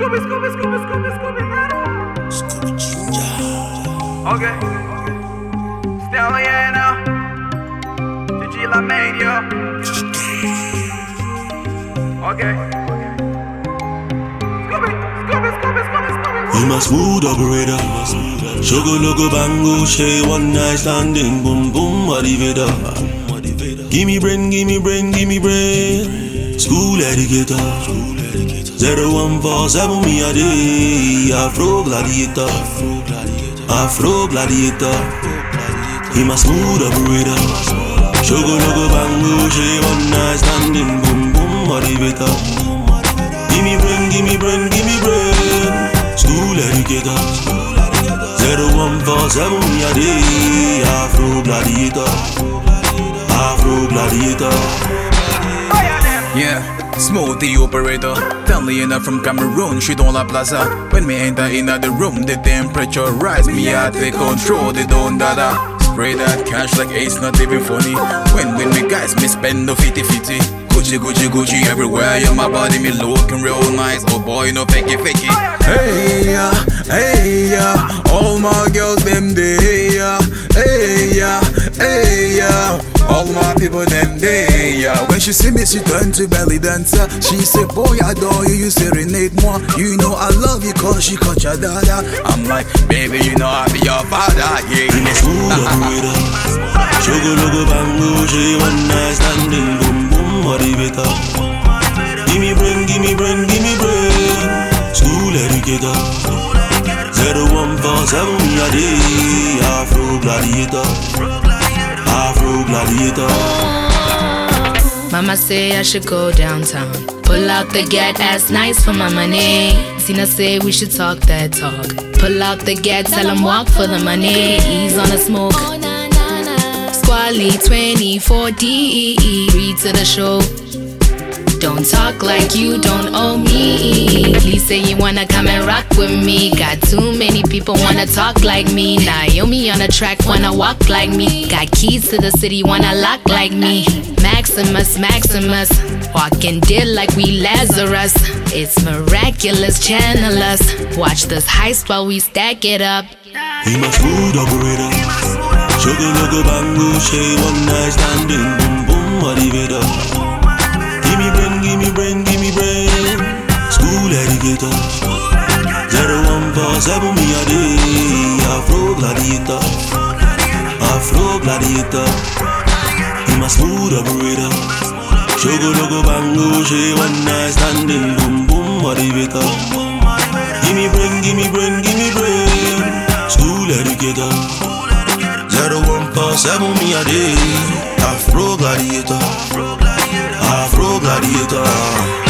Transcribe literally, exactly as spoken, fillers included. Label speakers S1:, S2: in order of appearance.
S1: Scooby, Scooby, Scooby, Scooby, Scooby,
S2: Scooby Ginger.
S1: Okay. Still yeah now. Gigi La Mania. Okay. Scooby, Scooby, Scooby, Scooby, Scooby.
S2: I'm a smooth operator. Sugar logo bango, shay one night standing, boom boom, motivator. Gimme brain, gimme brain, gimme brain. School educator. Zero one four seven me a day. Afro gladiator. Afro gladiator. I'm a smooth operator. Sugar logo bango, shay one night standing, boom boom, motivator. Gimme brain, gimme brain, gimme brain. School educator. Zero one four seven me a day. Afro gladiator. Afro gladiator.
S3: Yeah, smooth the operator. Family enough from Cameroon, she don't la plaza. When me enter in the room, the temperature rise. Me I take control, they don't dada. Spray that cash like it's not even funny. When when me guys, me spend no fifty fifty. Gucci, Gucci, Gucci everywhere. Yeah, my body me looking real nice. Oh boy, no fake it, fake it. Hey yeah, hey yeah. All my girls them there. Yeah. Hey yeah, hey yeah. All my people them there, yeah. When she see me, she turn to belly dancer. She say, boy, I adore you, you serenade more. You know I love you cause she caught your dada. I'm like, baby, you know I be your father, yeah.
S2: I'm a smooth operator. Sugar logo bango, she one night standing, boom boom, motivator. Gimme brain, gimme brain, gimme brain. School educator. Zero one four seven me a day. Afro gladiator. Afro gladiator.
S4: Mama say I should go downtown. Pull out the gat, ass nice for my money. Tina say we should talk that talk. Pull out the gat, tell him walk for the money. Ease on the smoke. Squally twenty forty. Read to the show. Don't talk like you don't owe me. Please say you wanna come and rock with me. Got too many people wanna talk like me. Naomi on the track wanna walk like me. Got keys to the city wanna lock like me. Maximus, Maximus, walking dead like we Lazarus. It's miraculous, channel us. Watch this heist while we stack it up.
S2: I'm a smooth operator. Sugar logo bango, shay one night standing, boom boom, motivator. Gimme brain, gimme brain, gimme brain. School educator. Zero one four seven me a day. Afro gladiator. Afro gladiator. I'm a smooth operator. Sugar logo bango, she one night standing, boom boom, motivator. Gimme brain, gimme brain, gimme brain. School educator. Zero one four seven me a day. Afro gladiator. Afro gladiator.